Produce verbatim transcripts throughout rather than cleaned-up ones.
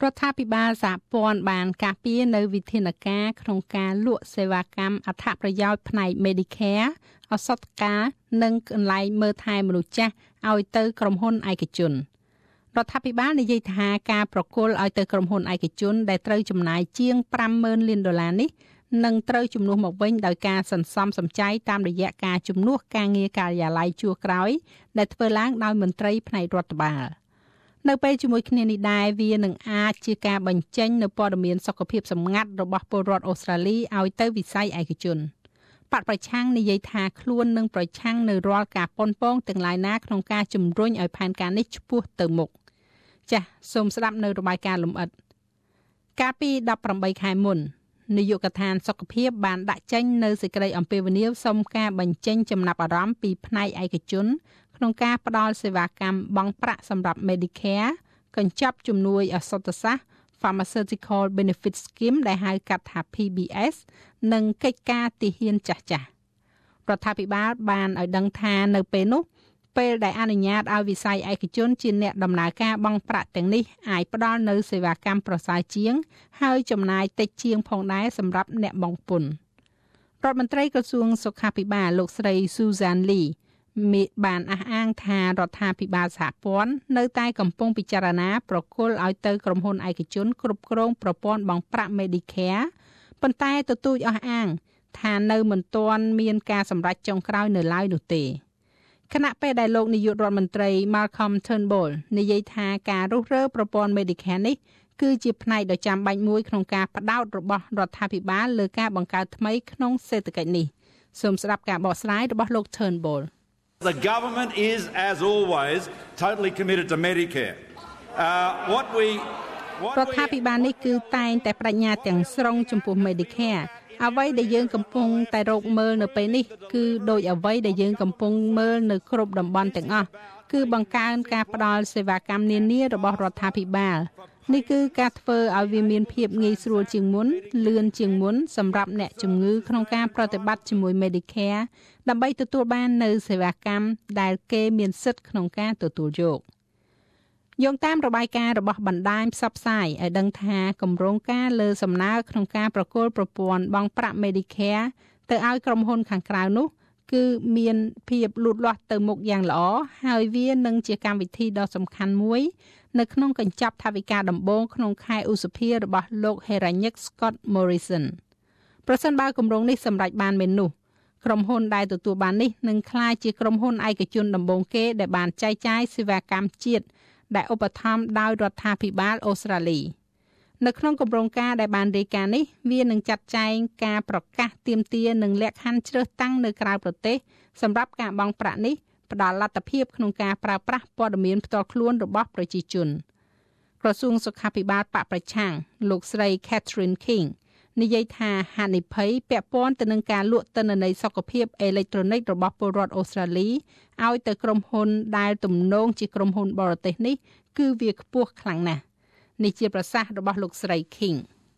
រដ្ឋាភិបាលសហព័ន្ធបានការពារនៅវិធានការក្នុងការលក់សេវាកម្មអត្ថប្រយោជន៍ផ្នែក Medicare ឱសថការនិងកន្លែងមើលថែមនុស្សចាស់ឲ្យទៅក្រុមហ៊ុនឯកជនរដ្ឋាភិបាលនិយាយថាការប្រគល់ឲ្យទៅក្រុមហ៊ុនឯកជនដែលត្រូវចំណាយជាង ប្រាំម៉ឺន លានដុល្លារនេះនឹងត្រូវជំនួសមកវិញដោយការសន្សំសំចៃតាមរយៈការជំនួសការងារការិយាល័យជួរក្រោយដែលធ្វើឡើងដោយមន្ត្រីផ្នែករដ្ឋបាលនៅពេលជាមួយគ្នានេះដែរវានឹងអាចជាការបញ្ចេញនូវព័ត៌មានសុខភាពសម្ងាត់របស់ពលរដ្ឋអូស្ត្រាលីឲ្យទៅវិស័យឯកជនបកប្រឆាំងនិយាយថាខ្លួននឹងប្រឆាំងនៅរាល់ការប៉ុនប៉ងទាំងឡាយណាក្នុងការជំរុញឲ្យផែនការនេះឆ្ពោះទៅមុខចាសសូមស្ដាប់នៅរបាយការណ៍លម្អិតកាលពីដប់ប្រាំបីខែមុននាយកដ្ឋានសុខភាពបានដាក់ចេញនៅសេចក្តីអំពាវនាវសុំការបញ្ចេញចំណាប់អារម្មណ៍ពីផ្នែកឯកជនក្នុងការផ្តល់សេវាកម្មបង់ប្រាក់សម្រាប់ Medicare កញ្ចប់ជំនួយឱសថសាស្ត្រ Pharmaceutical Benefit Scheme ដែលហៅកាត់ថា P B S និងកិច្ចការទាហានចាស់ចាស់រដ្ឋាភិបាលបានឲ្យដឹងថានៅពេលនោះពេលដែលអនុញ្ញាតឲ្យវិស័យឯកជនជាអ្នកដំណើរការបង់ប្រាក់ទាំងនេះអាចផ្ដល់នូវសេវាកម្មប្រសើរជាងហើយចំណាយតិចជាងផងដែរសម្រាប់អ្នកបង់ពន្ធរដ្ឋមន្ត្រីក្រសួងសុខាភិបាលលោកស្រី Susan Lee មានបានអះអាងថារដ្ឋាភិបាលសហព័ន្ធនៅតែកំពុងពិចារណាប្រគល់ឲ្យទៅក្រុមហ៊ុនឯកជនគ្រប់គ្រងប្រព័ន្ធបង់ប្រាក់ Medicare ប៉ុន្តែទទូចអះអាងថានៅមិនទាន់មានការសម្រេចចុងក្រោយនៅឡើយនោះទេខណៈពេលដែលលោកនាយករដ្ឋមន្ត្រី Malcolm Turnbull និយាយថាការរុះរើប្រព័ន្ធ Medicare នេះគឺជាផ្នែកដ៏ចាំបាច់មួយក្នុងការផ្ដោតរបស់រដ្ឋាភិបាលលើការបង្កើតថ្មីក្នុងសេដ្ឋកិច្ចនេះសូមស្ដាប់ការបកស្រាយរបស់លោក Turnbull The government is, as always, totally committed to Medicare. Uh, what we, what រដ្ឋាភិបាលនេះគឺតែងតែបដិញ្ញាទាំងស្រុងចំពោះ Medicare អ្វីដែលយើងកំពុងតែរកមើលនៅពេលនេះគឺដូចអ្វីដែលយើងកំពុងមើលនៅគ្រប់តំបន់ទាំងអស់គឺបង្កើនការផ្ដល់សេវាកម្មនានារបស់រដ្ឋាភិបាលនេះគឺការធ្វើឲ្យវាមានភាពងាយស្រួលជាងមុនលឿនជាងមុនសម្រាប់អ្នកជំងឺក្នុងការប្រតិបត្តិជាមួយ Medicare ដើម្បីទទួលបាននូវសេវាកម្មដែលគេមានសិទ្ធិក្នុងការទទួលយកយោងតាមរបាយការណ៍របស់បណ្ដាញផ្សព្វផ្សាយឲ្យដឹងថាគម្រោងការលើសំណើក្នុងការប្រគល់ប្រព័ន្ធបង់ប្រាក់ Medicare ទៅឲ្យក្រុមហ៊ុនខាងក្រៅនោះគឺមានភាពលូតលាស់ទៅមុខយ៉ាងល្អហើយវានឹងជាកម្មវិធីដ៏សំខាន់មួយនៅក្នុងកញ្ចប់ថវិកាដំបូងក្នុងខែឧសភារបស់លោក Heranyck Scott Morrison ប្រសិនបើគម្រោងនេះសម្រេចបានមែននោះក្រុមហ៊ុនដែលទទួលបាននេះនឹងក្លាយជាក្រុមហ៊ុនឯកជនដំបូងគេដែលបានចែកចាយសេវាកម្មជាតិដែលឧបត្ថម្ភដោយរដ្ឋាភិបាលអូស្ត្រាលីនៅក្នុងគម្រោងការដែលបានរាយការណ៍នេះវានឹងចាត់ចែងការប្រកាសទាមទារនិងលក្ខខណ្ឌជ្រើសតាំងនៅក្រៅប្រទេសសម្រាប់ការបង់ប្រាក់នេះផ្ដល់លទ្ធភាពក្នុងការប្រើប្រាស់ព័ត៌មានផ្ទាល់ខ្លួនរបស់ប្រជាជនក្រសួងសុខាភិបាលបកប្រឆាំងលោកស្រី Catherine King និយាយថាហានិភ័យពាក់ព័ន្ធទៅនឹងការលក់ទិន្នន័យសុខភាពអេឡិចត្រូនិករបស់ពលរដ្ឋអូស្ត្រាលីឲ្យទៅក្រុមហ៊ុនដែលទំនងជាក្រុមហ៊ុនបរទេសនេះគឺវាខ្ពស់ខ្លាំងណាស់នេះជាប្រសាសន៍របស់លោកស្រី King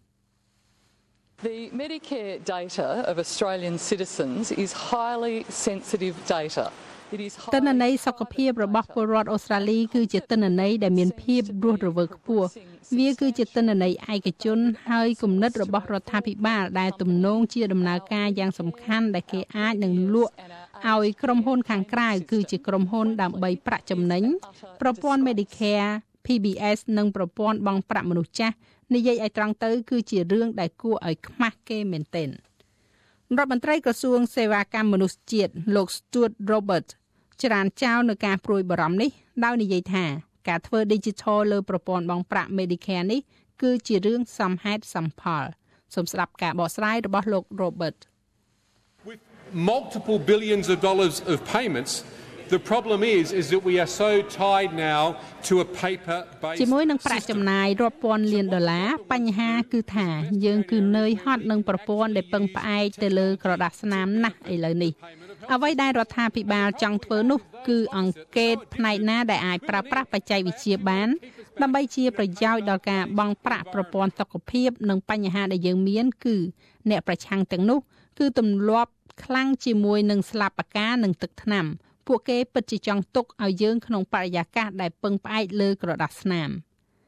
The Medicare data of Australian citizens is highly sensitive data ទិន្នន័យសុខភាពរបស់ពលរដ្ឋអូស្ត្រាលីគឺជាទិន្នន័យដែលមានភាពរស់រវើកខ្ពស់វាគឺជាទិន្នន័យឯកជនហើយគំនិតរបស់រដ្ឋាភិបាលដែលទំនងជាដំណើរការយ៉ាងសំខាន់ដែលគេអាចនឹងលក់ឲ្យក្រុមហ៊ុនខាងក្រៅគឺជាក្រុមហ៊ុនដើម្បីប្រាក់ចំណេញប្រព័ន្ធ Medicare P B S និងប្រព័ន្ធបង់ប្រាក់មនុស្សចាស់និយាយឲ្យត្រង់ទៅគឺជារឿងដែលគួរឲ្យខ្មាស់គេមែនទែនរដ្ឋមន្ត្រីក្រសួងសេវាកម្មមនុស្សជាតិលោក Stuart Roberts ច្រានចោលនៅការព្រួយបារម្ភនេះដោយនិយាយថាការធ្វើ Digital លើប្រព័ន្ធបង់ប្រាក់ Medicare នេះគឺជារឿងសមហេតុសមផលសូមស្ដាប់ការបកស្រាយរបស់លោក Robert With multiple billions of dollars of payments the problem is is that we are so tied now to a paper based ជាមួយនឹងប្រាក់ចំណាយរាប់ពាន់លានដុល្លារបញ្ហាគឺថាយើងគឺនឿយហត់នឹងប្រព័ន្ធដែលពឹងផ្អែកទៅលើក្រដាសស្នាមណាស់ឥឡូវនេះអ្វីដែលរដ្ឋាភិបាលចង់ធ្វើនោះគឺអង្កេតផ្នែកណាដែលអាចប្រើប្រាស់បច្ចេកវិទ្យាបានដើម្បីជាប្រយោជន៍ដល់ការបង់ប្រាក់ប្រព័ន្ធសុខភាពនិងបញ្ហាដែលយើងមានគឺអ្នកប្រឆាំងទាំងនោះគឺទម្លាប់ខ្លាំងជាមួយនឹងស្លាបផ្កានិងទឹកថ្នាំពួកគេពិតជាចង់ទុកឲ្យយើងក្នុងបរិយាកាសដែលពឹងផ្អែកលើក្រដាសស្នាម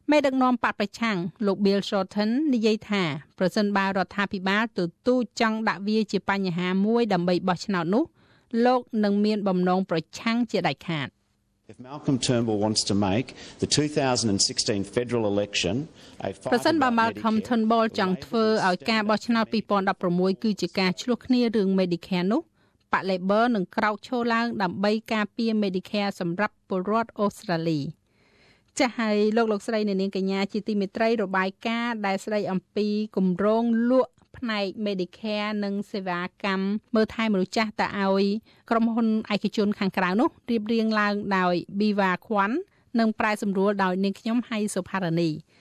មេដឹកនាំបកប្រឆាំងលោក Bill Shorten និយាយថាប្រសិនបើរដ្ឋាភិបាលទទូចចង់ដាក់វាជាបញ្ហាមួយដើម្បីបោះឆ្នោតនោះលោកនឹងមានបំណងប្រឆាំងជាដាច់ខាត If Malcolm Turnbull wants to make the two thousand sixteen federal election a fight ប្រសិនបើ Malcolm Turnbull ចង់ធ្វើឲ្យការបោះឆ្នោតtwo thousand sixteenគឺជាការឆ្លោះគ្នារឿង Medicare នោះបក Labor នឹងក្រោកឈរឡើងដើម្បីការពារ Medicare សម្រាប់ពលរដ្ឋអូស្ត្រាលីចាស់ហើយលោកលោកស្រីអ្នកនាងកញ្ញាជាទីមេត្រីរបាយការណ៍ដែលស្ដីអំពីគម្រោងលក់ផ្នែក Medicare និងសេវាកម្មមើលថែមនុស្សចាស់ទៅឲ្យក្រុមហ៊ុនឯកជនខាងក្រៅនោះរៀបរៀងឡើងដោយ Biva Kwan និងប្រែសម្រួលដោយនាងខ្ញុំហៃសុផារនី